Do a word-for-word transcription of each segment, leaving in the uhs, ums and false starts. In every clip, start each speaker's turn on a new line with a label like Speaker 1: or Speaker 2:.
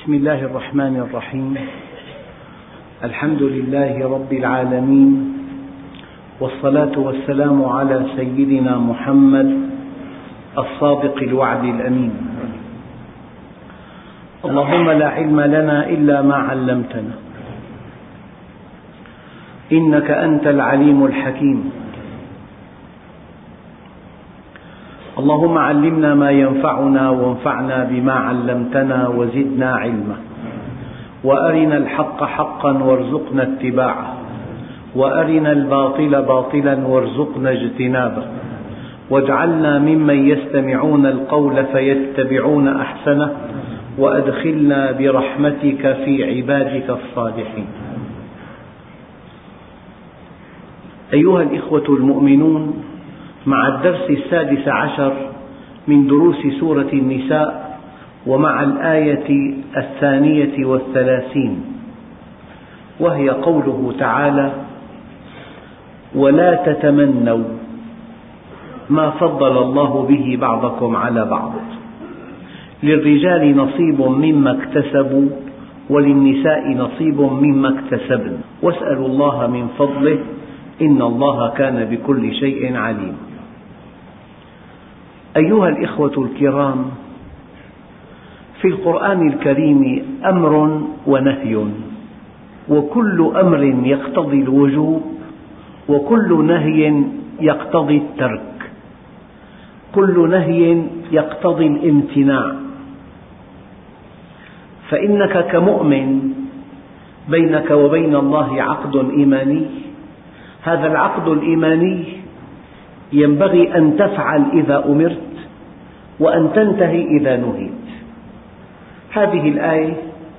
Speaker 1: بسم الله الرحمن الرحيم. الحمد لله رب العالمين، والصلاة والسلام على سيدنا محمد الصادق الوعد الأمين. اللهم لا علم لنا إلا ما علمتنا، إنك أنت العليم الحكيم. اللهم علمنا ما ينفعنا وانفعنا بما علمتنا وزدنا علما، وأرنا الحق حقا وارزقنا اتباعه، وأرنا الباطل باطلا وارزقنا اجتنابه، واجعلنا ممن يستمعون القول فيتبعون أحسنه، وأدخلنا برحمتك في عبادك الصالحين. أيها الإخوة المؤمنون، مع الدرس السادس عشر من دروس سورة النساء، ومع الآية الثانية والثلاثين، وهي قوله تعالى: ولا تتمنوا ما فضل الله به بعضكم على بعض، للرجال نصيب مما اكتسبوا وللنساء نصيب مما اكتسبن، واسألوا الله من فضله إن الله كان بكل شيء عليم. أيها الإخوة الكرام، في القرآن الكريم أمر ونهي، وكل أمر يقتضي الوجوب، وكل نهي يقتضي الترك، كل نهي يقتضي الامتناع. فإنك كمؤمن بينك وبين الله عقد إيماني، هذا العقد الإيماني ينبغي أن تفعل إذا أمرت، وأن تنتهي إذا نهيت. هذه الآية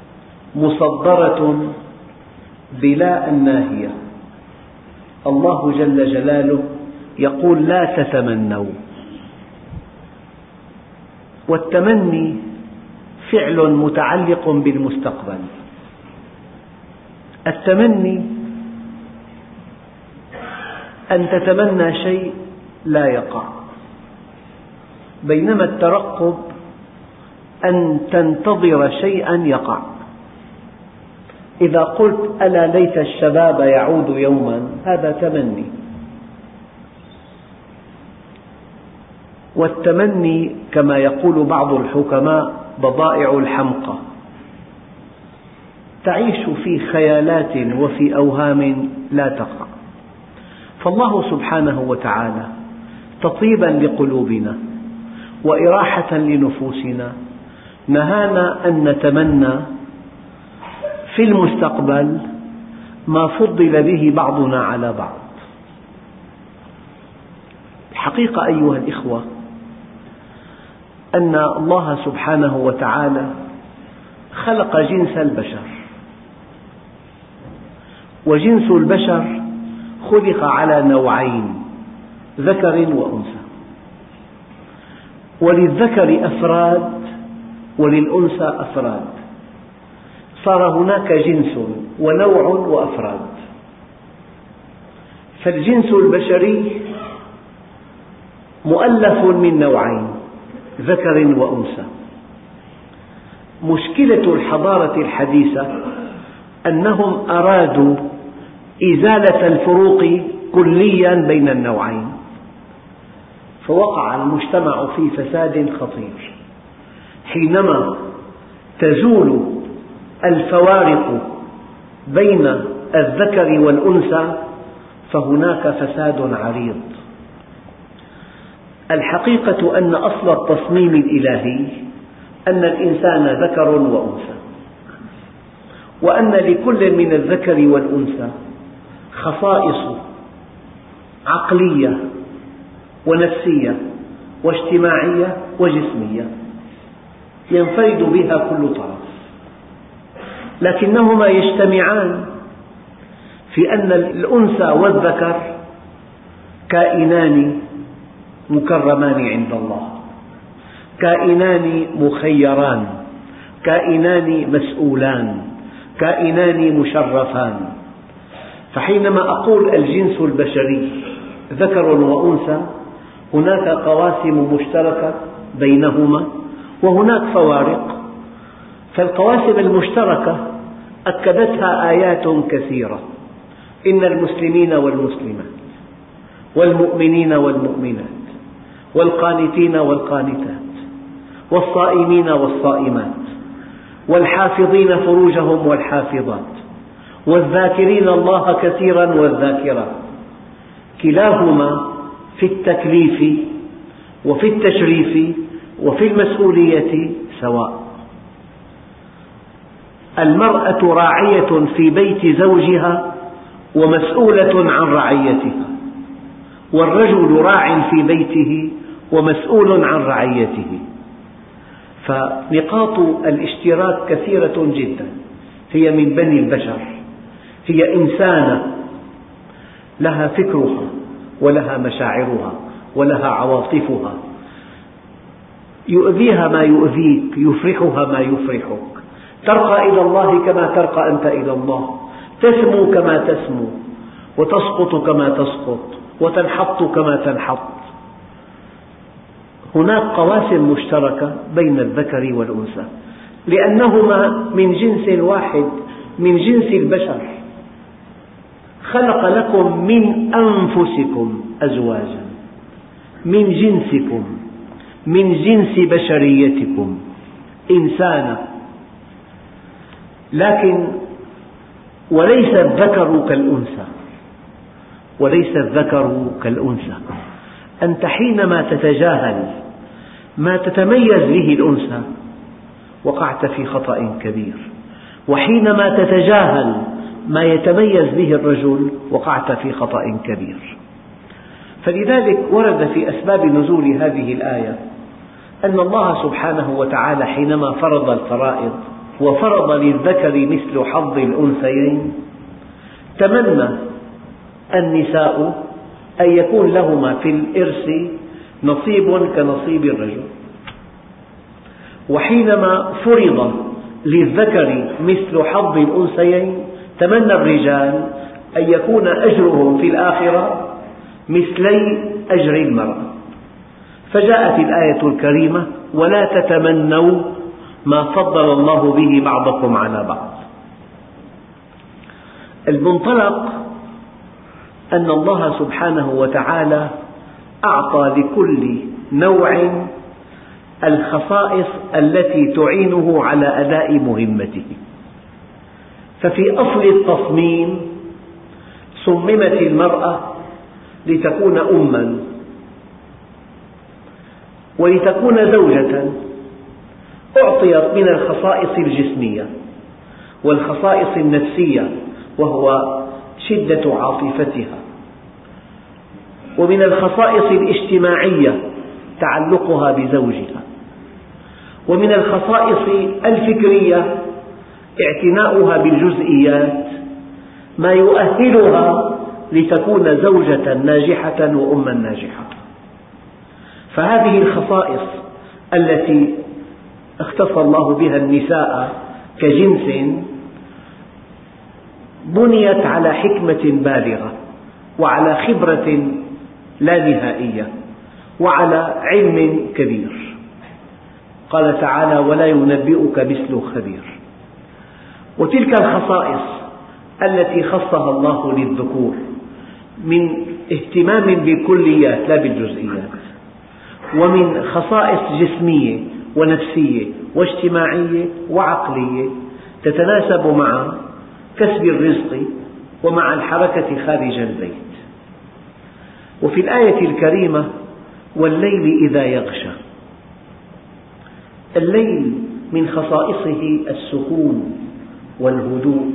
Speaker 1: مصدرة بلا الناهية. الله جل جلاله يقول: لا تتمنوا. والتمني فعل متعلق بالمستقبل. التمني أن تتمنى شيء لا يقع، بينما الترقب أن تنتظر شيئا يقع. إذا قلت ألا ليت الشباب يعود يوما، هذا تمني. والتمني كما يقول بعض الحكماء بضائع الحمقى، تعيش في خيالات وفي أوهام لا تقع. فالله سبحانه وتعالى تطيبا لقلوبنا وإراحة لنفوسنا نهانا أن نتمنى في المستقبل ما فضل به بعضنا على بعض. الحقيقة أيها الإخوة أن الله سبحانه وتعالى خلق جنس البشر، وجنس البشر خلق على نوعين: ذكر وأنثى. وللذكر أفراد وللأنثى أفراد، صار هناك جنس ونوع وأفراد. فالجنس البشري مؤلف من نوعين: ذكر وأنثى. مشكلة الحضارة الحديثة أنهم أرادوا إزالة الفروق كليا بين النوعين، فوقع المجتمع في فساد خطير. حينما تزول الفوارق بين الذكر والأنثى فهناك فساد عريض. الحقيقة أن أصل التصميم الإلهي أن الإنسان ذكر وأنثى، وأن لكل من الذكر والأنثى خصائص عقلية ونفسية واجتماعية وجسمية ينفرد بها كل طرف، لكنهما يجتمعان في أن الأنثى والذكر كائنان مكرمان عند الله، كائنان مخيران، كائنان مسؤولان، كائنان مشرفان. فحينما أقول الجنس البشري ذكر وأنثى، هناك قواسم مشتركة بينهما وهناك فوارق. فالقواسم المشتركة أكدتها آيات كثيرة: إن المسلمين والمسلمات والمؤمنين والمؤمنات والقانتين والقانتات والصائمين والصائمات والحافظين فروجهم والحافظات والذاكرين الله كثيرا والذاكرات، كلاهما في التكليف وفي التشريف وفي المسؤولية سواء. المرأة راعية في بيت زوجها ومسؤولة عن رعيتها، والرجل راع في بيته ومسؤول عن رعيته. فنقاط الاشتراك كثيرة جدا، هي من بني البشر، هي إنسانة لها فكرها ولها مشاعرها ولها عواطفها، يؤذيها ما يؤذيك، يفرحها ما يفرحك، ترقى إلى الله كما ترقى أنت إلى الله، تسمو كما تسمو، وتسقط كما تسقط، وتنحط كما تنحط. هناك قواسم مشتركة بين الذكر والأنثى لأنهما من جنس واحد، من جنس البشر. خلق لكم من أنفسكم أزواجا، من جنسكم، من جنس بشريتكم إنسانا، لكن وليس الذكر كالأنثى، وليس الذكر كالأنثى. أنت حينما تتجاهل ما تتميز به الأنثى وقعت في خطأ كبير، وحينما تتجاهل ما يتميز به الرجل وقعت في خطأ كبير. فلذلك ورد في أسباب نزول هذه الآية أن الله سبحانه وتعالى حينما فرض الفرائض وفرض للذكر مثل حظ الأنثيين، تمنى النساء أن يكون لهما في الإرث نصيب كنصيب الرجل. وحينما فرض للذكر مثل حظ الأنثيين، تمنى الرجال أن يكون أجرهم في الآخرة مثلي أجر المرأة. فجاءت الآية الكريمة: ولا تتمنوا ما فضل الله به بعضكم على بعض. المنطلق أن الله سبحانه وتعالى أعطى لكل نوع الخصائص التي تعينه على أداء مهمته. ففي أصل التصميم صممت المرأة لتكون أماً، ولتكون زوجة، أعطيت من الخصائص الجسمية والخصائص النفسية وهو شدة عاطفتها، ومن الخصائص الاجتماعية تعلقها بزوجها، ومن الخصائص الفكرية اعتناؤها بالجزئيات ما يؤهلها لتكون زوجة ناجحة وأما ناجحة. فهذه الخصائص التي اختص الله بها النساء كجنس بنيت على حكمة بالغة، وعلى خبرة لا نهائية، وعلى علم كبير. قال تعالى: ولا ينبئك مثل خبير. وتلك الخصائص التي خصها الله للذكور من اهتمام بالكليات لا بالجزئيات، ومن خصائص جسمية ونفسية واجتماعية وعقلية تتناسب مع كسب الرزق ومع الحركة خارج البيت. وفي الآية الكريمة: والليل إذا يغشى. الليل من خصائصه السكون والهدوء،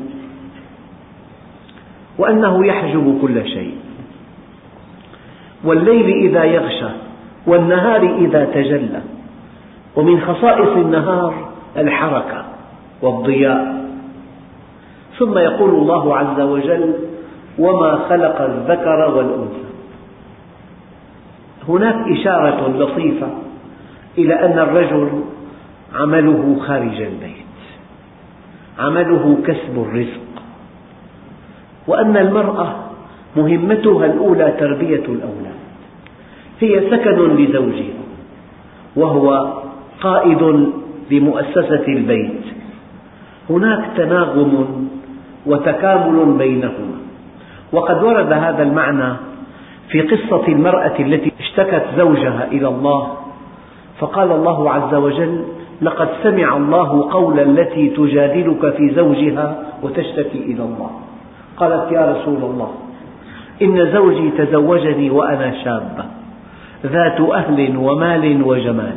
Speaker 1: وأنه يحجب كل شيء. والليل إذا يغشى والنهار إذا تجلى. ومن خصائص النهار الحركة والضياء. ثم يقول الله عز وجل: وما خلق الذكر والأنثى. هناك إشارة لطيفة إلى أن الرجل عمله خارج البيت، عمله كسب الرزق، وأن المرأة مهمتها الأولى تربية الأولاد. هي سكن لزوجها، وهو قائد لمؤسسة البيت هناك تناغم وتكامل بينهما. وقد ورد هذا المعنى في قصة المرأة التي اشتكت زوجها إلى الله، فقال الله عز وجل: لقد سمع الله قول التي تجادلك في زوجها وتشتكي إلى الله. قالت: يا رسول الله، إن زوجي تزوجني وأنا شابة ذات أهل ومال وجمال،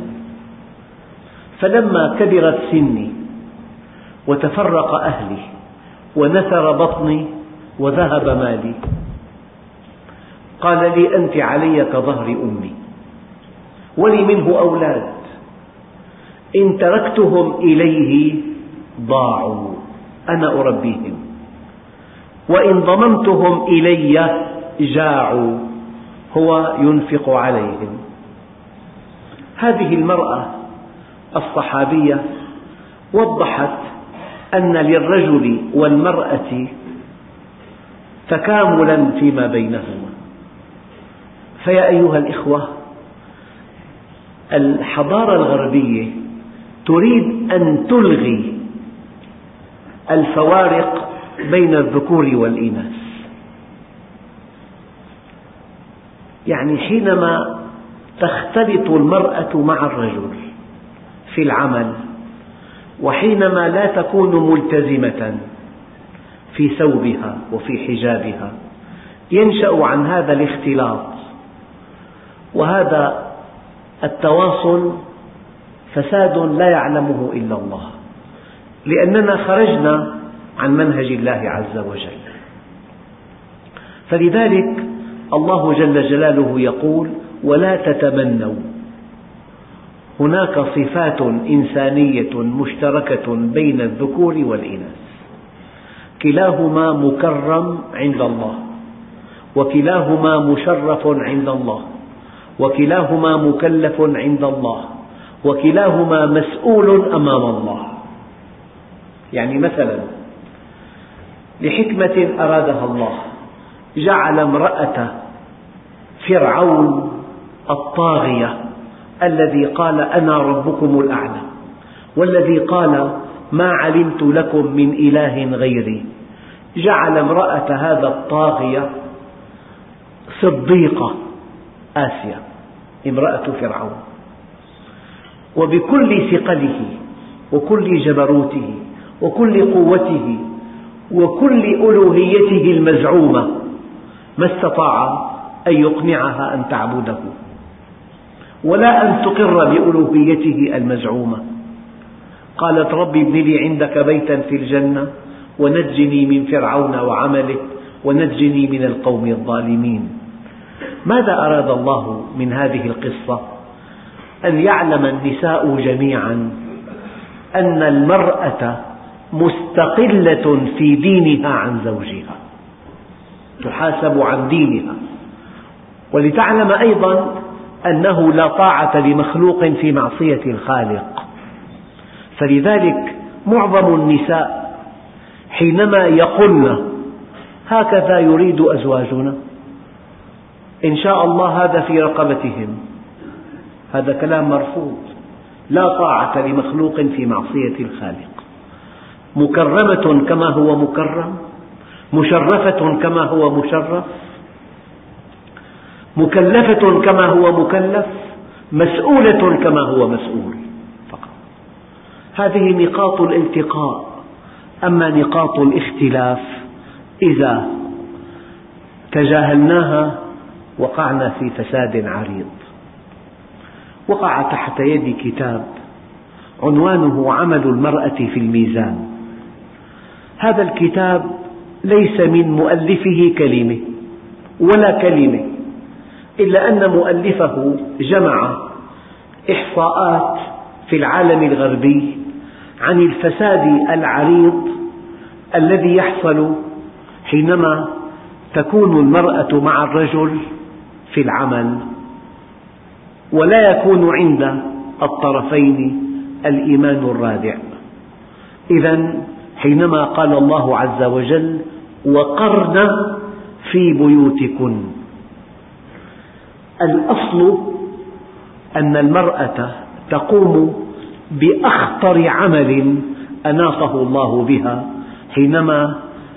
Speaker 1: فلما كبرت سني وتفرق أهلي ونثر بطني وذهب مالي قال لي: أنت علي كظهر أمي، ولي منه أولاد، إن تركتهم إليه ضاعوا، أنا أربيهم، وإن ضممتهم إلي جاعوا، هو ينفق عليهم. هذه المرأة الصحابية وضحت أن للرجل والمرأة تكاملا فيما بينهما. فيا أيها الإخوة، الحضارة الغربية تريد أن تلغي الفوارق بين الذكور والإناث. يعني حينما تختلط المرأة مع الرجل في العمل، وحينما لا تكون ملتزمة في ثوبها وفي حجابها، ينشأ عن هذا الاختلاط وهذا التواصل فساد لا يعلمه إلا الله، لأننا خرجنا عن منهج الله عز وجل. فلذلك الله جل جلاله يقول: ولا تتمنوا. هناك صفات إنسانية مشتركة بين الذكور والإناث، كلاهما مكرم عند الله، وكلاهما مشرف عند الله، وكلاهما مكلف عند الله، وكلاهما مسؤول أمام الله. يعني مثلا لحكمة أرادها الله جعل امرأة فرعون الطاغية الذي قال: أنا ربكم الأعلى، والذي قال: ما علمت لكم من إله غيري، جعل امرأة هذا الطاغية صديقة آسيا امرأة فرعون، وبكل ثقله وكل جبروته وكل قوته وكل ألوهيته المزعومة ما استطاع أن يقنعها أن تعبده ولا أن تقر بألوهيته المزعومة. قالت: رب ابن لي عندك بيتا في الجنة ونجني من فرعون وعمله ونجني من القوم الظالمين. ماذا أراد الله من هذه القصة؟ أن يعلم النساء جميعا أن المرأة مستقلة في دينها عن زوجها، تحاسب عن دينها، ولتعلم أيضا أنه لا طاعة لمخلوق في معصية الخالق. فلذلك معظم النساء حينما يقولن: هكذا يريد أزواجنا، إن شاء الله هذا في رقبتهم، هذا كلام مرفوض. لا طاعة لمخلوق في معصية الخالق. مكرمة كما هو مكرم، مشرفة كما هو مشرف، مكلفة كما هو مكلف، مسؤولة كما هو مسؤول فقط. هذه نقاط الالتقاء. أما نقاط الاختلاف إذا تجاهلناها وقعنا في فساد عريض. وقع تحت يدي كتاب عنوانه عمل المرأة في الميزان. هذا الكتاب ليس من مؤلفه كلمة ولا كلمة، إلا أن مؤلفه جمع إحصاءات في العالم الغربي عن الفساد العريض الذي يحصل حينما تكون المرأة مع الرجل في العمل ولا يكون عند الطرفين الإيمان الرادع. إذن حينما قال الله عز وجل: وقرن في بيوتكن، الأصل أن المرأة تقوم بأخطر عمل أناطه الله بها حينما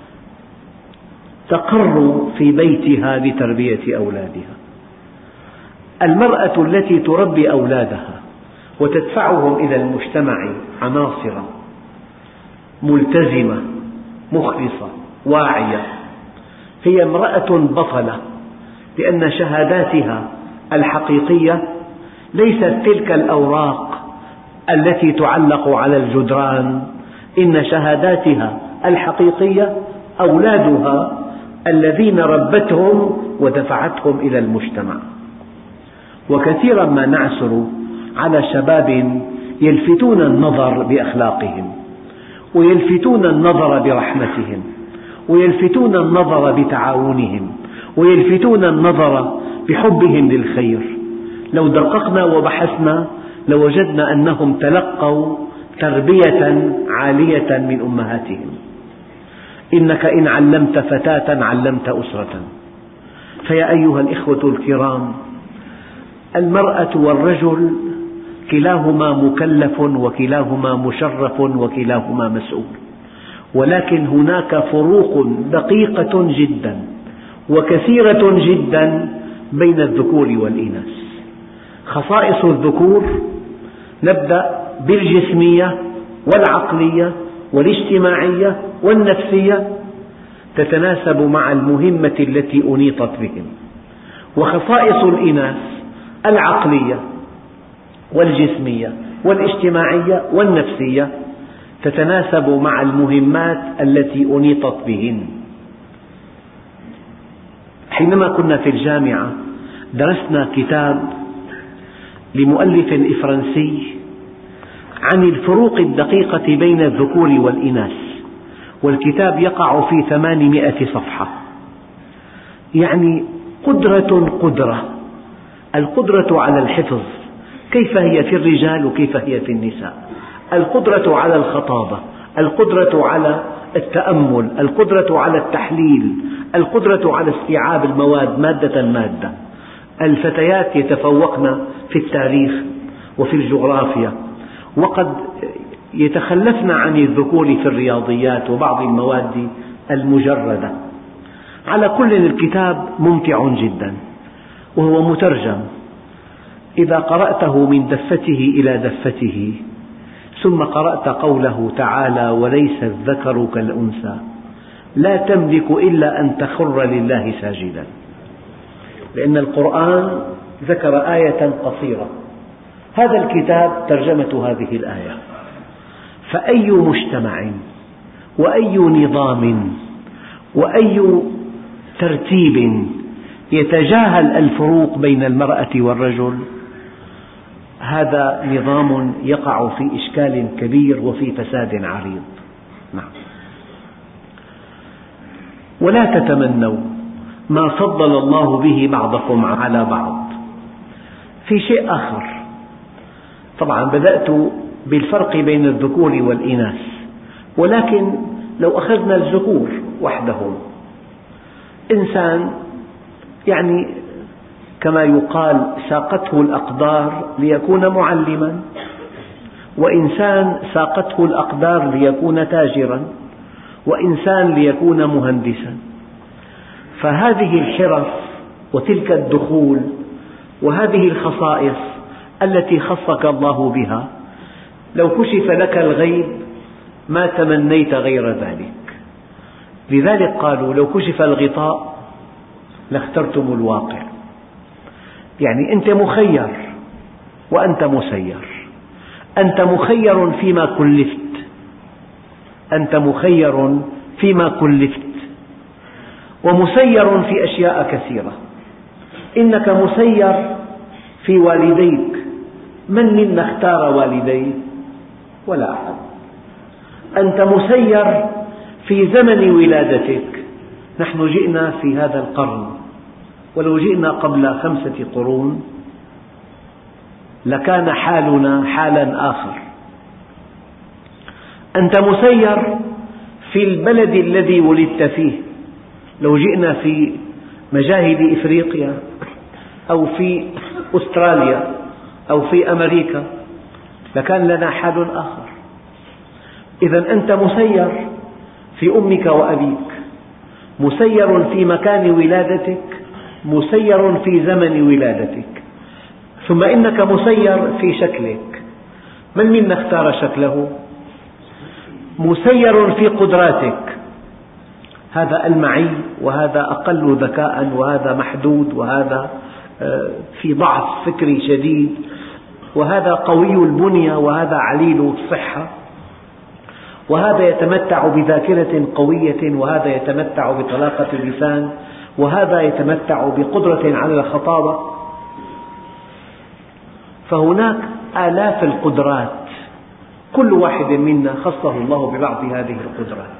Speaker 1: تقر في بيتها لتربية أولادها. المرأة التي تربي أولادها وتدفعهم إلى المجتمع عناصر ملتزمة مخلصة واعية هي امرأة بطلة، لأن شهاداتها الحقيقية ليست تلك الأوراق التي تعلق على الجدران، إن شهاداتها الحقيقية أولادها الذين ربتهم ودفعتهم إلى المجتمع. وكثيرا ما نعثر على شباب يلفتون النظر بأخلاقهم، ويلفتون النظر برحمتهم، ويلفتون النظر بتعاونهم، ويلفتون النظر بحبهم للخير. لو دققنا وبحثنا لوجدنا أنهم تلقوا تربية عالية من أمهاتهم. إنك إن علمت فتاة علمت أسرة. فيا أيها الإخوة الكرام، المرأة والرجل كلاهما مكلف وكلاهما مشرف وكلاهما مسؤول، ولكن هناك فروق دقيقة جدا وكثيرة جدا بين الذكور والإناث. خصائص الذكور نبدأ بالجسمية والعقلية والاجتماعية والنفسية تتناسب مع المهمة التي أنيطت بهم، وخصائص الإناث العقلية والجسمية والاجتماعية والنفسية تتناسب مع المهمات التي أنيطت بهن. حينما كنا في الجامعة درسنا كتاب لمؤلف فرنسي عن الفروق الدقيقة بين الذكور والإناث، والكتاب يقع في ثمانمائة صفحة، يعني قدرة قدرة القدرة على الحفظ، كيف هي في الرجال وكيف هي في النساء، القدرة على الخطابة، القدرة على التأمل، القدرة على التحليل، القدرة على استيعاب المواد مادة مادة. الفتيات يتفوقن في التاريخ وفي الجغرافيا، وقد يتخلفن عن الذكور في الرياضيات وبعض المواد المجردة. على كل الكتاب ممتع جدا وهو مترجم، إذا قرأته من دفته إلى دفته ثم قرأت قوله تعالى وليس الذكر كالأنثى لا تملك إلا أن تخر لله ساجدا، لأن القرآن ذكر آية قصيرة، هذا الكتاب ترجمة هذه الآية. فأي مجتمع وأي نظام وأي ترتيب يتجاهل الفروق بين المرأة والرجل هذا نظام يقع في إشكال كبير وفي فساد عريض. نعم. ولا تتمنوا ما فضل الله به بعضكم على بعض. في شيء آخر، طبعا بدأت بالفرق بين الذكور والإناث، ولكن لو أخذنا الذكور وحدهم، إنسان يعني كما يقال ساقته الأقدار ليكون معلما، وإنسان ساقته الأقدار ليكون تاجرا، وإنسان ليكون مهندسا. فهذه الحرف وتلك الدخول وهذه الخصائص التي خصك الله بها لو كشف لك الغيب ما تمنيت غير ذلك. لذلك قالوا لو كشف الغطاء لاخترتم الواقع، يعني أنت مخير وأنت مسير، أنت مخير فيما كلفت، أنت مخير فيما كلفت ومسير في أشياء كثيرة. إنك مسير في والديك، من منا اختار والديه؟ ولا أحد. أنت مسير في زمن ولادتك، نحن جئنا في هذا القرن، ولو جئنا قبل خمسة قرون لكان حالنا حالا آخر. أنت مسير في البلد الذي ولدت فيه، لو جئنا في مجاهد إفريقيا أو في أستراليا أو في أمريكا لكان لنا حال آخر. إذا أنت مسير في أمك وأبيك، مسير في مكان ولادتك، مسير في زمن ولادتك، ثم إنك مسير في شكلك. من منا اختار شكله؟ مسير في قدراتك، هذا المعي وهذا أقل ذكاء وهذا محدود وهذا في ضعف فكري شديد وهذا قوي البنية وهذا عليل الصحة، وهذا يتمتع بذاكرة قوية وهذا يتمتع بطلاقة اللسان وهذا يتمتع بقدرة على الخطابة. فهناك آلاف القدرات، كل واحد منا خصه الله ببعض هذه القدرات.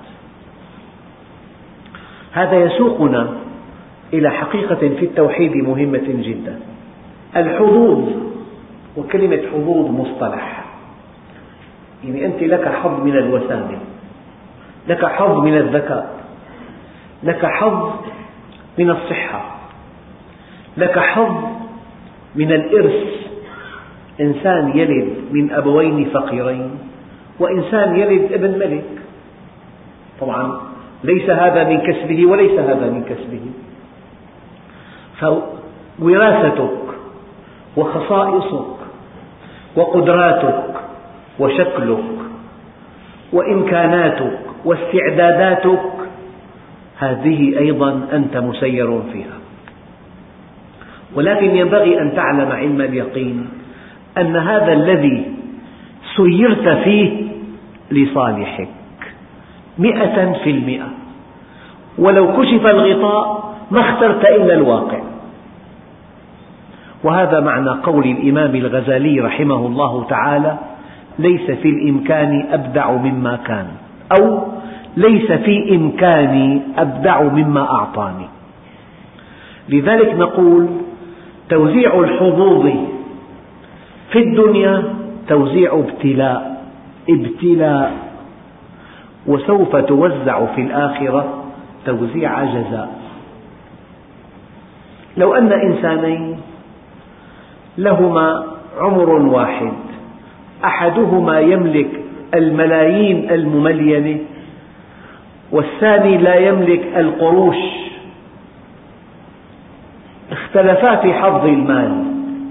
Speaker 1: هذا يسوقنا إلى حقيقة في التوحيد مهمة جدا. الحظوظ، وكلمة حظوظ مصطلح، يعني أنت لك حظ من الوسامة، لك حظ من الذكاء، لك حظ من الصحة، لك حظ من الإرث. إنسان يلد من أبوين فقيرين وإنسان يلد ابن ملك، طبعا ليس هذا من كسبه وليس هذا من كسبه. فوراثتك وخصائصك وقدراتك وشكلك وإمكاناتك واستعداداتك هذه أيضا أنت مسير فيها. ولكن ينبغي أن تعلم علم اليقين أن هذا الذي سيرت فيه لصالحك مئة في المئة، ولو كشف الغطاء ما اخترت إلا الواقع. وهذا معنى قول الإمام الغزالي رحمه الله تعالى: ليس في الإمكان أبدع مما كان، أو ليس في إمكاني أبدع مما أعطاني. لذلك نقول توزيع الحظوظ في الدنيا توزيع ابتلاء ابتلاء وسوف توزع في الآخرة توزيع جزاء. لو أن إنسانين لهما عمر واحد، أحدهما يملك الملايين المملينة والثاني لا يملك القروش، اختلفا في حظ المال.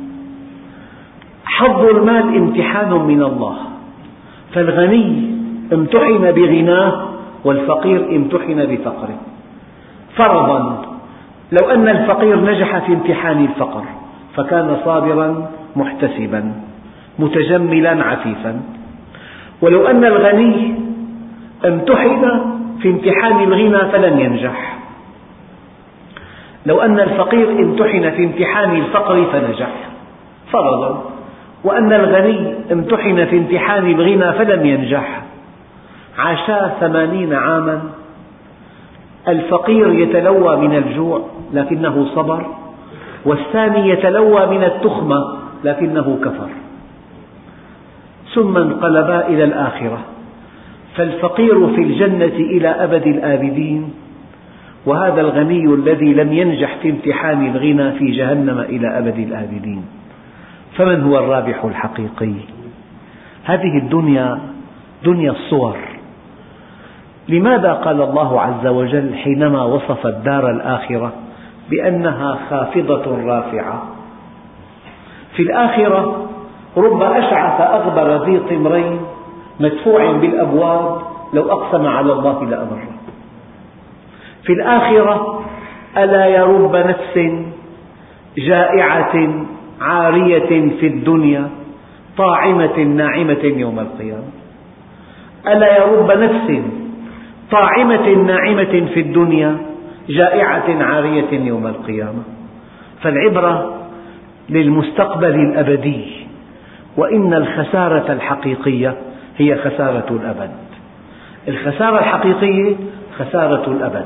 Speaker 1: حظ المال امتحان من الله، فالغني امتحن بغناه والفقير امتحن بفقره. فرضا لو أن الفقير نجح في امتحان الفقر فكان صابرا محتسبا متجملا عفيفا، ولو أن الغني امتحن في امتحان الغنى فلن ينجح، لو أن الفقير امتحن في امتحان الفقر فنجح فرضا، وأن الغني امتحن في امتحان الغنى فلم ينجح. عاشا ثمانين عاما، الفقير يتلوى من الجوع لكنه صبر، والثاني يتلوى من التخمة لكنه كفر، ثم انقلبا إلى الآخرة، فالفقير في الجنة إلى أبد الآبدين، وهذا الغني الذي لم ينجح في امتحان الغنى في جهنم إلى أبد الآبدين. فمن هو الرابح الحقيقي؟ هذه الدنيا دنيا الصور. لماذا قال الله عز وجل حينما وصف الدار الآخرة بأنها خافضة رافعة؟ في الآخرة رب أشعث أغبر ذي طمرين مدفوع بالأبواب لو أقسم على الله لأبره. في الآخرة ألا يا رب نفس جائعة عارية في الدنيا طاعمة ناعمة يوم القيامة. ألا يا رب نفس طاعمة ناعمة في الدنيا جائعة عارية يوم القيامة. فالعبرة للمستقبل الأبدي، وإن الخسارة الحقيقية هي خسارة الأبد. الخسارة الحقيقية خسارة الأبد.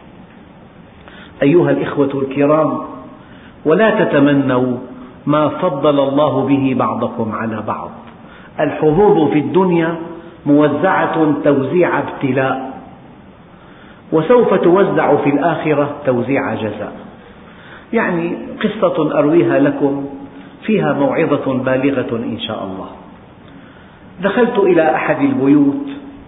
Speaker 1: أيها الإخوة الكرام، ولا تتمنوا ما فضل الله به بعضكم على بعض. الحظوظ في الدنيا موزعة توزيع ابتلاء، وسوف توزع في الآخرة توزيع جزاء. يعني قصة أرويها لكم فيها موعظة بالغة إن شاء الله. دخلت إلى أحد البيوت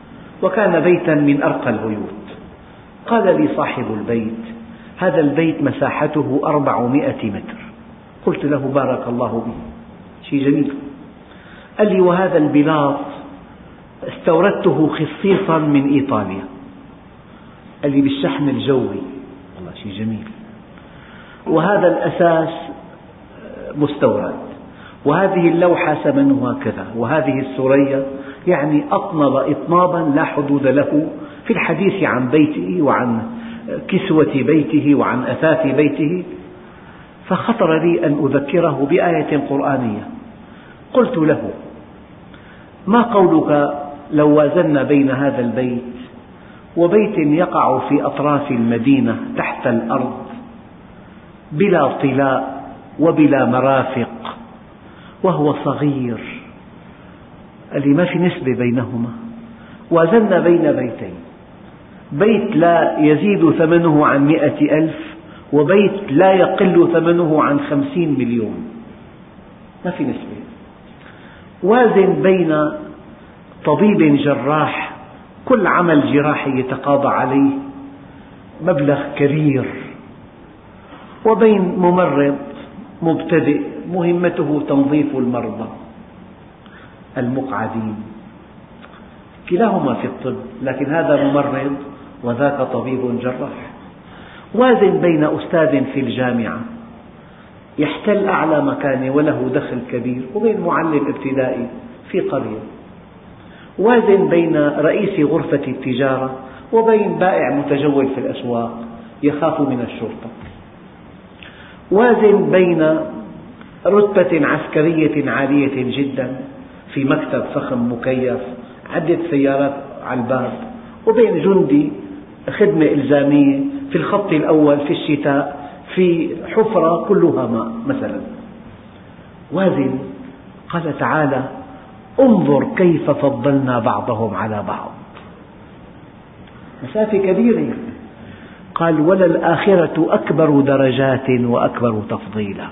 Speaker 1: وكان بيتا من أرقى البيوت. قال لي صاحب البيت: هذا البيت مساحته أربعمائة متر. قلت له: بارك الله به، شيء جميل. قال لي: وهذا البلاط استوردته خصيصا من إيطاليا. قال لي: بالشحن الجوي. والله شيء جميل. وهذا الأساس مستورد، وهذه اللوحة ثمنها كذا، وهذه السرية، يعني أطنب إطنابا لا حدود له في الحديث عن بيته وعن كسوة بيته وعن أثاث بيته. فخطر لي أن أذكره بآية قرآنية. قلت له: ما قولك لو وازنا بين هذا البيت وبيت يقع في أطراف المدينة تحت الأرض بلا طلاء وبلا مرافق وهو صغير؟ قال لي: ما في نسبة بينهما. وازنا بين بيتين، بيت لا يزيد ثمنه عن مئة ألف وبيت لا يقل ثمنه عن خمسين مليون، ما في نسبة. وازن بين طبيب جراح كل عمل جراحي يتقاضى عليه مبلغ كبير، وبين ممرض مبتدئ مهمته تنظيف المرضى المقعدين. كلاهما في الطب، لكن هذا ممرض وذاك طبيب جراح. وازن بين أستاذ في الجامعة يحتل أعلى مكانة وله دخل كبير وبين معلم ابتدائي في قرية. وازن بين رئيس غرفة التجارة وبين بائع متجول في الأسواق يخاف من الشرطة. وازن بين رتبة عسكرية عالية جدا في مكتب فخم مكيف عدة سيارات على الباب وبين جندي خدمة إلزامية في الخط الأول في الشتاء في حفرة كلها ماء مثلا. وازن. قال تعالى: انظر كيف فضلنا بعضهم على بعض. مسافة كبيرة. قال: وللآخرة أكبر درجات وأكبر تفضيلا.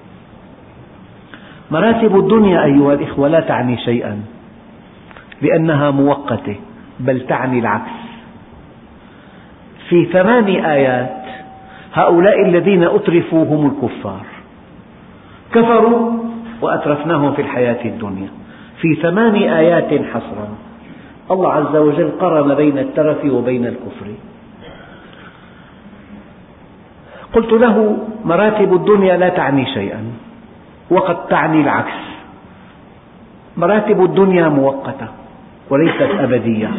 Speaker 1: مراتب الدنيا أيها الإخوة لا تعني شيئا لأنها مؤقتة، بل تعني العكس. في ثمان آيات هؤلاء الذين أترفوا هم الكفار، كفروا وأترفناهم في الحياة الدنيا. في ثمان آيات حصرا الله عز وجل قرن بين الترف وبين الكفر. قلت له: مراتب الدنيا لا تعني شيئا وقد تعني العكس. مراتب الدنيا مؤقتة وليست أبدية،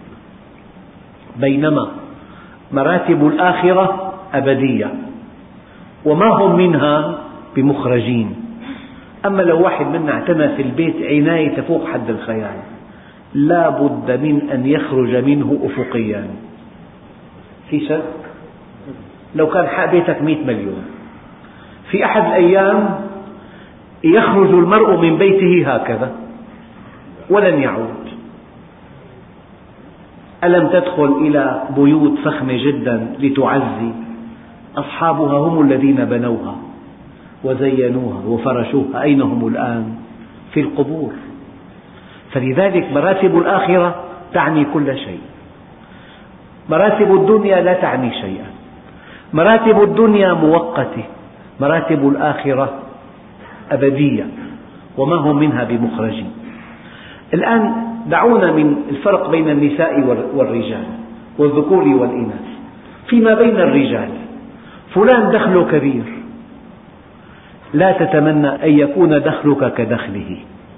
Speaker 1: بينما مراتب الآخرة أبدية وما هم منها بمخرجين. أما لو واحد منا اعتنى في البيت عناية تفوق حد الخيال لا بد من أن يخرج منه أفقيا. في شك؟ لو كان حق بيتك مئة مليون في أحد الأيام يخرج المرء من بيته هكذا ولن يعود. ألم تدخل إلى بيوت فخمة جدا لتعزي؟ أصحابها هم الذين بنوها وزينوها وفرشوها، أين هم الآن؟ في القبور. فلذلك مراتب الآخرة تعني كل شيء، مراتب الدنيا لا تعني شيئا. مراتب الدنيا مؤقتة، مراتب الآخرة أبدية وما هم منها بمخرجين. الآن دعونا من الفرق بين النساء والرجال والذكور والإناث. فيما بين الرجال فلان دخله كبير، لا تتمنى أن يكون دخلك كدخله.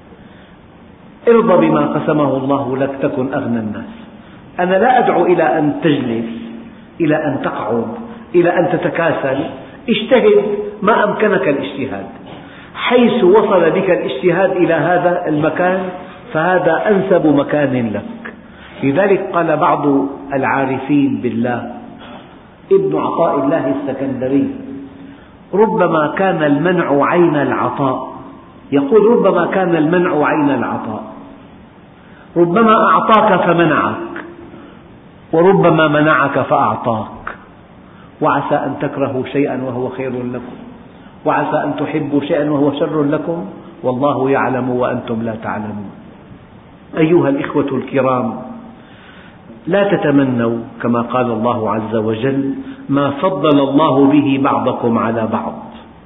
Speaker 1: ارضى بما قسمه الله لك تكن أغنى الناس. أنا لا أدعو إلى أن تجلس، إلى أن تقعد، إلى أن تتكاسل. اجتهد ما أمكنك الاجتهاد. حيث وصل بك الاجتهاد إلى هذا المكان فهذا أنسب مكان لك. لذلك قال بعض العارفين بالله ابن عطاء الله السكندري: ربما كان المنع عين العطاء. يقول: ربما كان المنع عين العطاء، ربما أعطاك فمنعك، وربما منعك فأعطاك. وعسى أن تكرهوا شيئا وهو خير لكم، وعسى أن تحبوا شيئا وهو شر لكم، والله يعلم وأنتم لا تعلمون. أيها الإخوة الكرام، لا تتمنوا كما قال الله عز وجل ما فضل الله به بعضكم على بعض.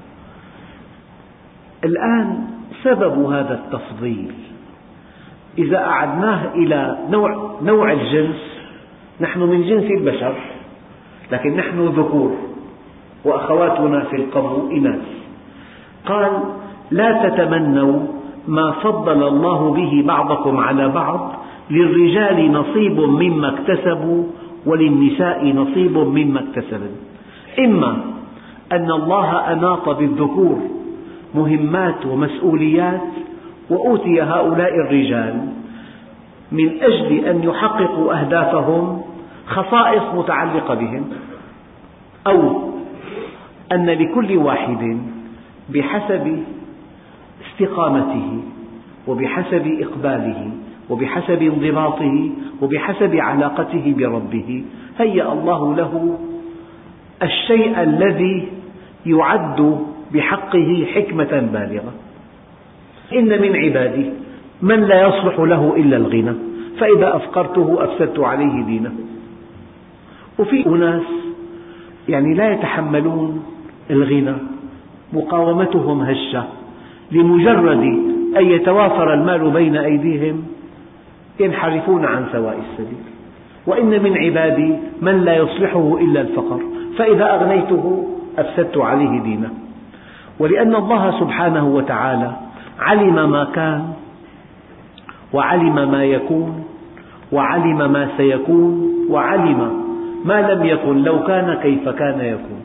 Speaker 1: الآن سبب هذا التفضيل إذا أعدناه إلى نوع, نوع الجنس، نحن من جنس البشر، لكن نحن ذكور وأخواتنا في القبو إناث. قال لا تتمنوا ما فضل الله به بعضكم على بعض، للرجال نصيب مما اكتسبوا وللنساء نصيب مما اكتسبن. إما أن الله أناط بالذكور مهمات ومسؤوليات وأوتي هؤلاء الرجال من أجل أن يحققوا أهدافهم خصائص متعلقة بهم، أو أن لكل واحد بحسب استقامته وبحسب إقباله وبحسب انضباطه وبحسب علاقته بربه هيأ الله له الشيء الذي يعد بحقه حكمة بالغة. إن من عبادي من لا يصلح له إلا الغنى، فإذا أفقرته أفسدت عليه دينه. وفي أناس يعني لا يتحملون الغنى، مقاومتهم هشة، لمجرد أن يتوافر المال بين أيديهم ينحرفون عن سواء السبيل. وإن من عبادي من لا يصلحه إلا الفقر، فإذا أغنيته أفسدت عليه دينه. ولأن الله سبحانه وتعالى علم ما كان وعلم ما يكون وعلم ما سيكون وعلم ما لم يكن لو كان كيف كان يكون.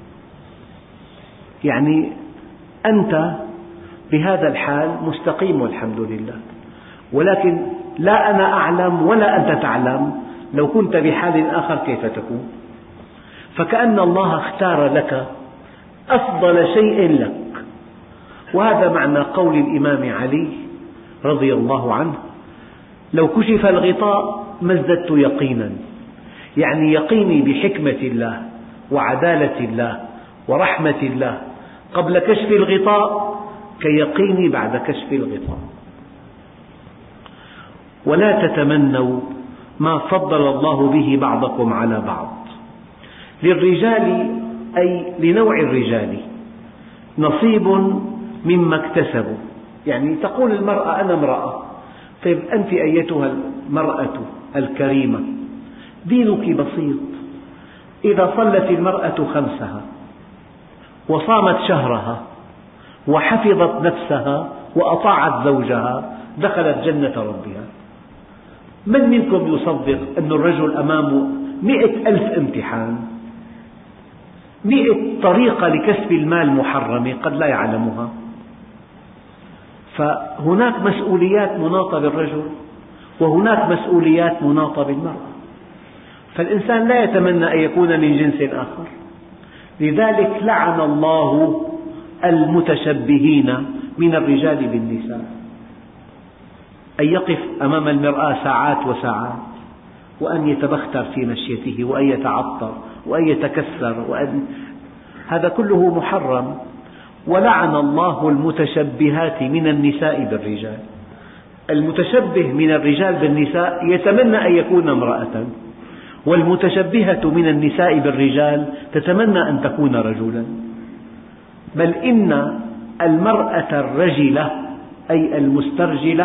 Speaker 1: يعني أنت بهذا الحال مستقيم والحمد لله، ولكن لا أنا أعلم ولا أنت تعلم لو كنت بحال آخر كيف تكون. فكأن الله اختار لك أفضل شيء لك. وهذا معنى قول الإمام علي رضي الله عنه: لو كشف الغطاء ما ازددت يقينا. يعني يقيني بحكمة الله وعدالة الله ورحمة الله قبل كشف الغطاء كيقيني بعد كشف الغطاء. ولا تتمنوا ما فضل الله به بعضكم على بعض، للرجال أي لنوع الرجال نصيب مما اكتسبوا. يعني تقول المرأة أنا امرأة، طيب أنت أيتها المرأة الكريمة دينك بسيط. إذا صلت المرأة خمسها وصامت شهرها وحفظت نفسها وأطاعت زوجها دخلت جنة ربها. من منكم يصدق أن الرجل أمامه مئة ألف امتحان، مئة طريقة لكسب المال محرمة قد لا يعلمها؟ فهناك مسؤوليات مناطة بالرجل وهناك مسؤوليات مناطة بالمرأة، فالإنسان لا يتمنى أن يكون من جنس آخر. لذلك لعن الله المتشبهين من الرجال بالنساء، أن يقف أمام المرآة ساعات وساعات وأن يتبختر في مشيته وأن يتعطر وأن يتكسر وأن هذا كله محرم. ولعن الله المتشبهات من النساء بالرجال. المتشبه من الرجال بالنساء يتمنى أن يكون امرأة، والمتشبهة من النساء بالرجال تتمنى أن تكون رجلا. بل إن المرأة الرجلة أي المسترجلة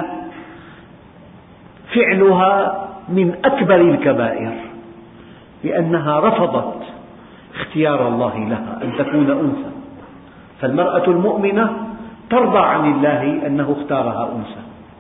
Speaker 1: فعلها من أكبر الكبائر، لأنها رفضت اختيار الله لها أن تكون أنثى. فالمرأة المؤمنة ترضى عن الله أنه اختارها أنثى،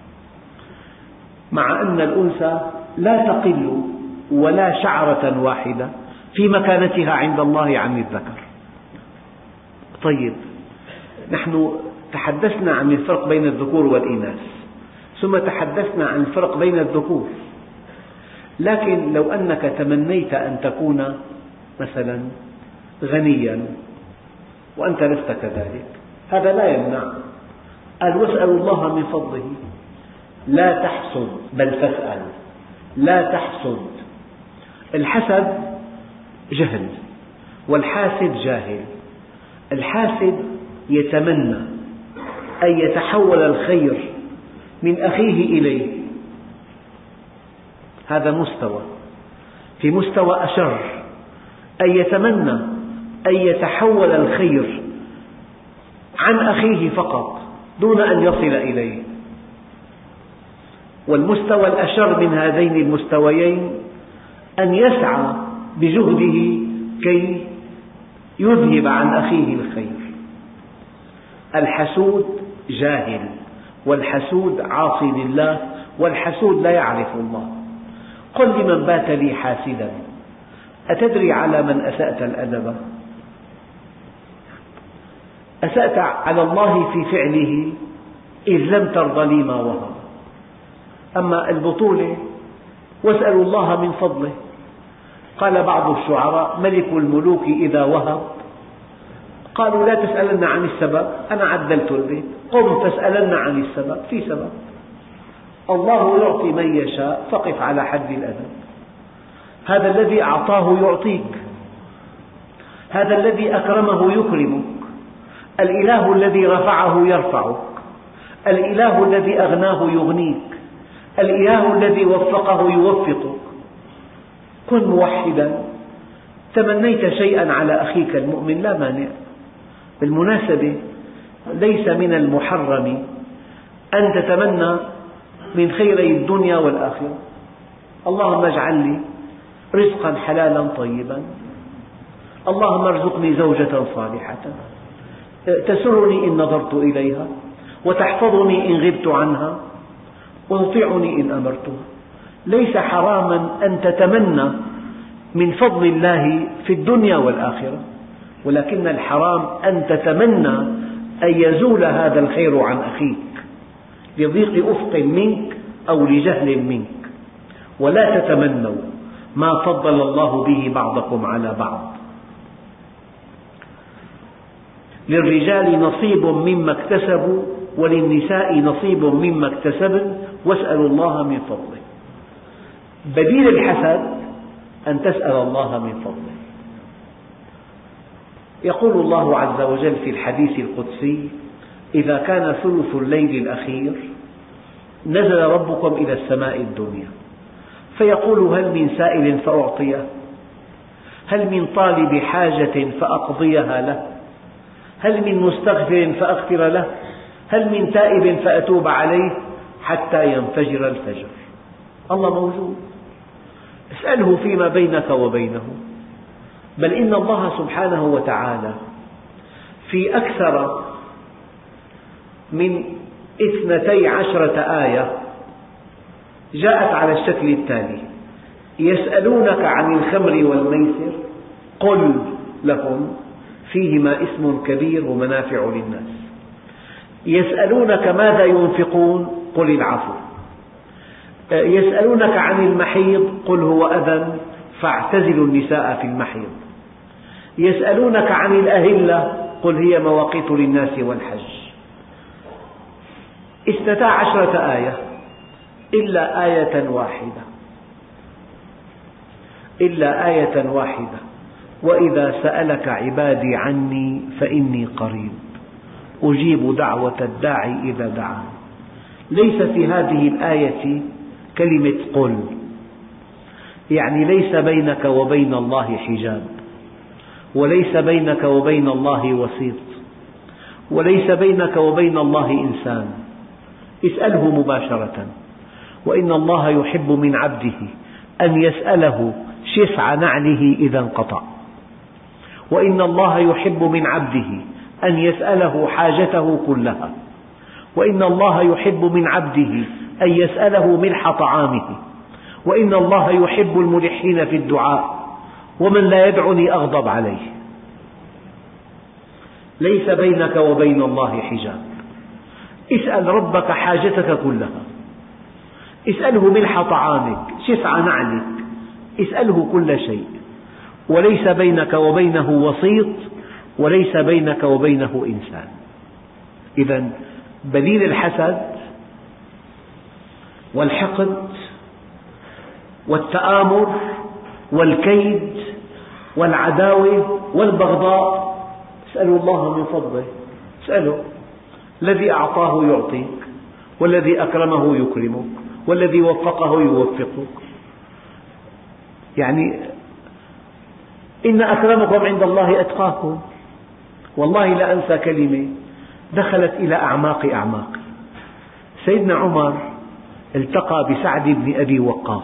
Speaker 1: مع أن الأنثى لا تقل ولا شعرة واحدة في مكانتها عند الله عن الذكر. طيب، نحن تحدثنا عن الفرق بين الذكور والإناث، ثم تحدثنا عن الفرق بين الذكور. لكن لو أنك تمنيت أن تكون مثلا غنيا وأنت لست كذلك، هذا لا يمنع. قال: واسألوا الله من فضله. لا تحسد بل فاسأل. لا تحسد. الحسد جهل والحاسد جاهل. الحاسد يتمنى أن يتحول الخير من أخيه إليه، هذا مستوى. في مستوى أشر، أن يتمنى أن يتحول الخير عن أخيه فقط دون أن يصل إليه. والمستوى الأشر من هذين المستويين أن يسعى بجهده كي يذهب عن أخيه الخير. الحسود جاهل، والحسود عاصي لله، والحسود لا يعرف الله. قل لمن بات لي حاسدا أتدري على من أسأت الأدب؟ أسأت على الله في فعله إذ لم ترض لي ما وهب. أما البطولة واسألوا الله من فضله. قال بعض الشعراء: ملك الملوك إذا وهب. قالوا: لا تسألن عن السبب، أنا عدلت البيت. قم تسألن عن السبب، في سبب. الله يعطي من يشاء، فقف على حد الأدب. هذا الذي أعطاه يعطيك، هذا الذي أكرمه يكرمك، الإله الذي رفعه يرفعك، الإله الذي أغناه يغنيك، الإله الذي وفقه يوفقك. كن موحدا. تمنيت شيئا على أخيك المؤمن لا مانع. بالمناسبة ليس من المحرم أن تتمنى من خيري الدنيا والآخرة. اللهم اجعل لي رزقا حلالا طيبا، اللهم ارزقني زوجة صالحة تسرني إن نظرت إليها، وتحفظني إن غبت عنها، وتطيعني إن أمرتها. ليس حراما أن تتمنى من فضل الله في الدنيا والآخرة، ولكن الحرام أن تتمنى أن يزول هذا الخير عن أخيك لضيق أفق منك أو لجهل منك. ولا تتمنوا ما فضل الله به بعضكم على بعض. للرجال نصيب مما اكتسبوا وللنساء نصيب مما اكتسبن واسألوا الله من فضله. بديل الحسد أن تسأل الله من فضله. يقول الله عز وجل في الحديث القدسي: إذا كان ثلث الليل الأخير نزل ربكم إلى السماء الدنيا فيقول: هل من سائل فأعطيه؟ هل من طالب حاجة فأقضيها له؟ هل من مستغفر فأغفر له؟ هل من تائب فأتوب عليه حتى ينفجر الفجر؟ الله موجود، اسأله فيما بينك وبينه. بل إن الله سبحانه وتعالى في أكثر من اثنتي عشرة آية جاءت على الشكل التالي: يسألونك عن الخمر والميسر قل لهم فيهما اسم كبير ومنافع للناس. يسألونك ماذا ينفقون قل العفو. يسألونك عن المحيض قل هو أذى فاعتزلوا النساء في المحيض. يسألونك عن الأهلة قل هي مواقيت للناس والحج. اثنتا عشرة آية إلا آية واحدة إلا آية واحدة: وإذا سألك عبادي عني فإني قريب أجيب دعوة الداعي إذا دعان. ليس في هذه الآية كلمة قل، يعني ليس بينك وبين الله حجاب، وليس بينك وبين الله وسيط، وليس بينك وبين الله إنسان. اسأله مباشرة. وإن الله يحب من عبده أن يسأله شسع نعله إذا انقطع، وإن الله يحب من عبده أن يسأله حاجته كلها، وإن الله يحب من عبده أن يسأله ملح طعامه، وإن الله يحب الملحين في الدعاء، ومن لا يدعني أغضب عليه. ليس بينك وبين الله حجاب. اسأل ربك حاجتك كلها، اسأله ملح طعامك، شسع نعلك، اسأله كل شيء، وليس بينك وبينه وسيط، وليس بينك وبينه إنسان. إذن بديل الحسد والحقد والتآمر والكيد والعداوة والبغضاء اسألوا الله من فضله. اسأله. الذي أعطاه يعطيك، والذي أكرمه يكرمك، والذي وفقه يوفقك. يعني إن أكرمكم عند الله أتقاكم. والله لا أنسى كلمة دخلت إلى أعماق أعماق. سيدنا عمر التقى بسعد بن أبي وقاص.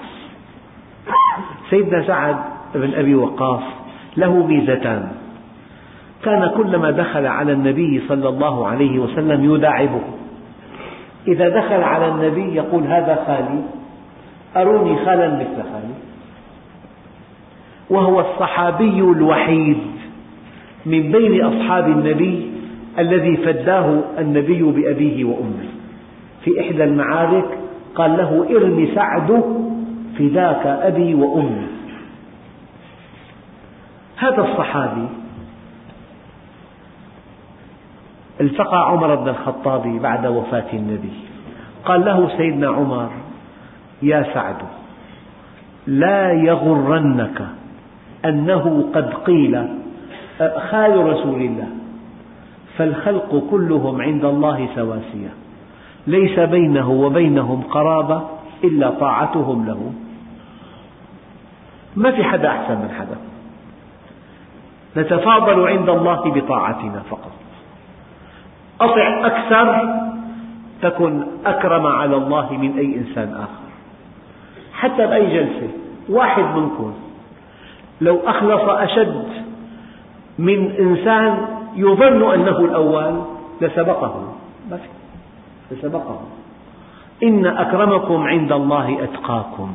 Speaker 1: سيدنا سعد بن أبي وقاص له ميزتان، كان كلما دخل على النبي صلى الله عليه وسلم يداعبه. إذا دخل على النبي يقول هذا خالي، أروني خالا مثل خالي. وهو الصحابي الوحيد من بين أصحاب النبي الذي فداه النبي بأبيه وأمه. في إحدى المعارك قال له ارم سعد فداك أبي وأمي. هذا الصحابي التقى عمر بن الخطاب بعد وفاة النبي، قال له سيدنا عمر: يا سعد، لا يغرنك أنه قد قيل خال رسول الله، فالخلق كلهم عند الله سواسية، ليس بينه وبينهم قرابة إلا طاعتهم له. ما في حدا أحسن من حدا، نتفاضل عند الله بطاعتنا فقط. أطع أكثر تكن أكرم على الله من أي إنسان آخر. حتى بأي جلسة واحد منكم لو أخلص أشد من إنسان يظن أنه الأول لسبقه، ما في لسبقه. إن أكرمكم عند الله أتقاكم.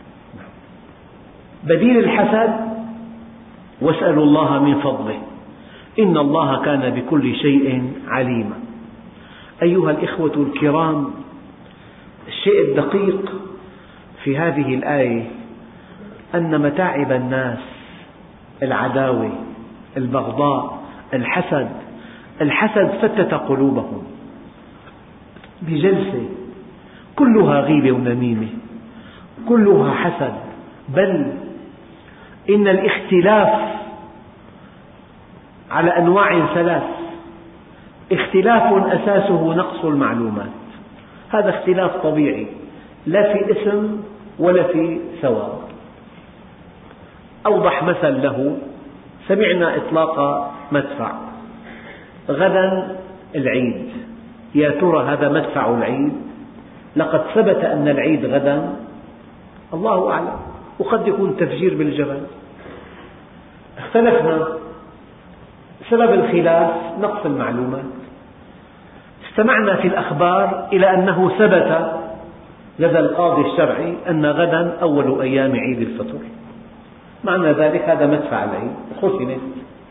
Speaker 1: بديل الحسد: واسألوا الله من فضله إن الله كان بكل شيء عليما. أيها الإخوة الكرام، الشيء الدقيق في هذه الآية أن متاعب الناس، العداوة، البغضاء، الحسد الحسد فتت قلوبهم بجلسة كلها غيبة ونميمة، كلها حسد. بل إن الاختلاف على أنواع ثلاث: اختلاف أساسه نقص المعلومات، هذا اختلاف طبيعي لا في اسم ولا في ثواب. أوضح مثل له: سمعنا إطلاق مدفع، غدا العيد، يا ترى هذا مدفع العيد؟ لقد ثبت أن العيد غدا، الله أعلم، وقد يكون تفجير بالجبل. اختلفنا، سبب الخلاف نقص المعلومات. استمعنا في الأخبار إلى أنه ثبت لدى القاضي الشرعي أن غدا أول أيام عيد الفطر، معنى ذلك هذا مدفع العيد، خصمت.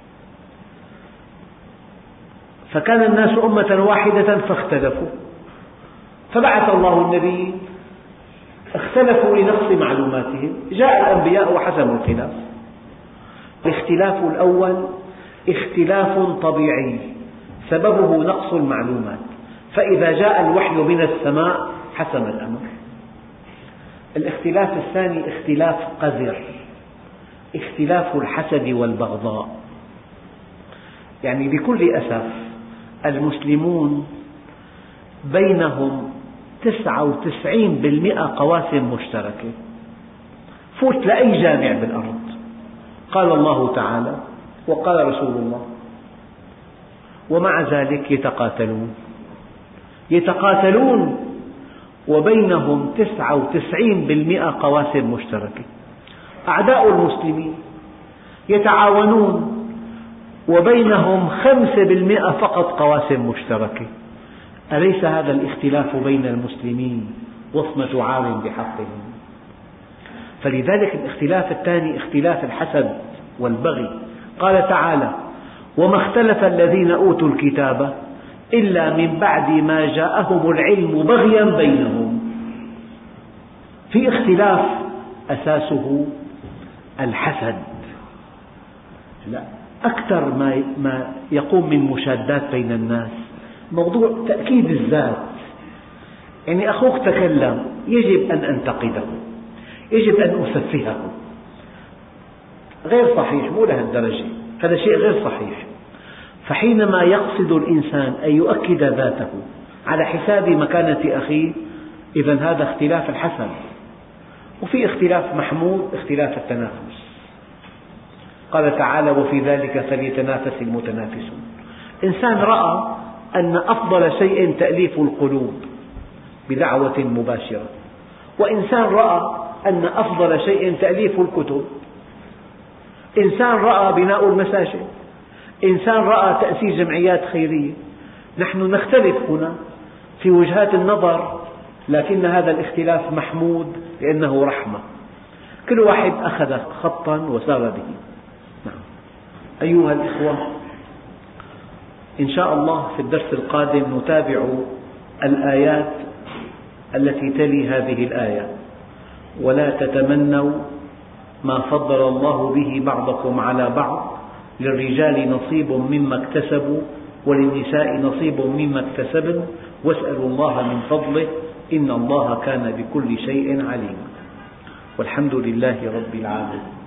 Speaker 1: فكان الناس أمة واحدة فاختلفوا، فبعث الله النبي، اختلفوا لنقص معلوماتهم، جاء الأنبياء وحسموا الخلاف. الاختلاف الأول اختلاف طبيعي سببه نقص المعلومات، فإذا جاء الوحي من السماء حسم الأمر. الاختلاف الثاني اختلاف قذر، اختلاف الحسد والبغضاء. يعني بكل أسف المسلمون بينهم تسعة وتسعين بالمئة قواسم مشتركة. فوت لأي جامع بالأرض، قال الله تعالى وقال رسول الله، ومع ذلك يتقاتلون يتقاتلون وبينهم تسعة وتسعين بالمئة قواسم مشتركة. أعداء المسلمين يتعاونون وبينهم خمسة بالمئة فقط قواسم مشتركة. أليس هذا الاختلاف بين المسلمين وصمة عار بحقهم؟ فلذلك الاختلاف الثاني اختلاف الحسد والبغي. قال تعالى: وما اختلف الذين أوتوا الكتاب إلا من بعد ما جاءهم العلم بغيا بينهم. في اختلاف أساسه الحسد. لا، أكثر ما ما يقوم من مشادات بين الناس موضوع تأكيد الذات. يعني أخوك تكلم، يجب أن أنتقده، يجب أن أسفهه. غير صحيح، مو لهالدرجة، هذا شيء غير صحيح. فحينما يقصد الإنسان أن يؤكد ذاته على حساب مكانة أخيه، إذن هذا اختلاف الحسد. وفي اختلاف محمود، اختلاف التنافس. قال تعالى: وفي ذلك فليتنافس المتنافسون. إنسان رأى أن أفضل شيء تأليف القلوب بدعوة مباشرة، وإنسان رأى أن أفضل شيء تأليف الكتب. إنسان رأى بناء المساجد، إنسان رأى تأسيس جمعيات خيرية. نحن نختلف هنا في وجهات النظر، لكن هذا الاختلاف محمود لأنه رحمة. كل واحد أخذ خطا وسار به. نعم. أيها الإخوة، إن شاء الله في الدرس القادم نتابع الآيات التي تلي هذه الآية: ولا تتمنوا ما فضل الله به بعضكم على بعض، للرجال نصيب مما اكتسبوا وللنساء نصيب مما اكتسبن واسألوا الله من فضله إن الله كان بكل شيء عليما. والحمد لله رب العالمين.